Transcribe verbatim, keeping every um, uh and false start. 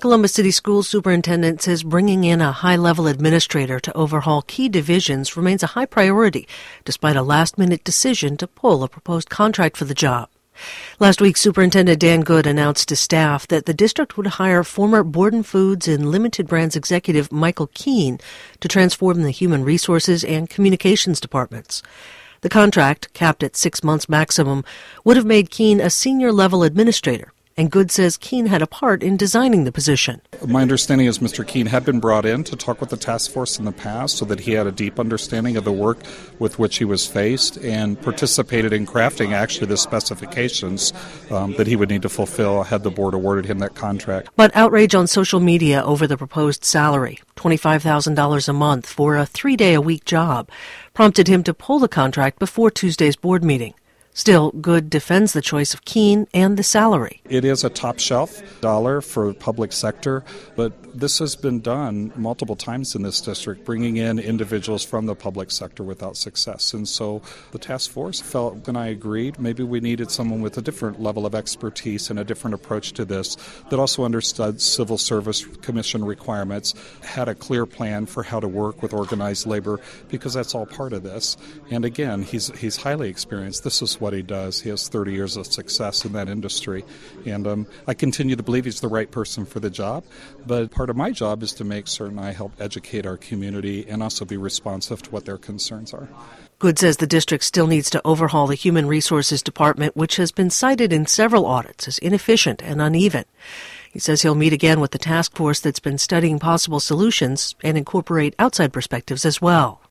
Columbus City Schools superintendent says bringing in a high-level administrator to overhaul key divisions remains a high priority, despite a last-minute decision to pull a proposed contract for the job. Last week, Superintendent Dan Good announced to staff that the district would hire former Borden Foods and Limited Brands executive Michael Keene to transform the human resources and communications departments. The contract, capped at six months maximum, would have made Keene a senior-level administrator, and Good says Keene had a part in designing the position. My understanding is Mister Keene had been brought in to talk with the task force in the past so that he had a deep understanding of the work with which he was faced and participated in crafting actually the specifications um, that he would need to fulfill had the board awarded him that contract. But outrage on social media over the proposed salary, twenty-five thousand dollars a month for a three-day-a-week job, prompted him to pull the contract before Tuesday's board meeting. Still, Good defends the choice of Keene and the salary. It is a top-shelf dollar for the public sector, but this has been done multiple times in this district, bringing in individuals from the public sector without success. And so the task force felt, and I agreed, maybe we needed someone with a different level of expertise and a different approach to this that also understood Civil Service Commission requirements, had a clear plan for how to work with organized labor, because that's all part of this. And again, he's he's highly experienced. This is what he does. He has thirty years of success in that industry. And um, I continue to believe he's the right person for the job. But part of my job is to make certain I help educate our community and also be responsive to what their concerns are. Good says the district still needs to overhaul the Human Resources Department, which has been cited in several audits as inefficient and uneven. He says he'll meet again with the task force that's been studying possible solutions and incorporate outside perspectives as well.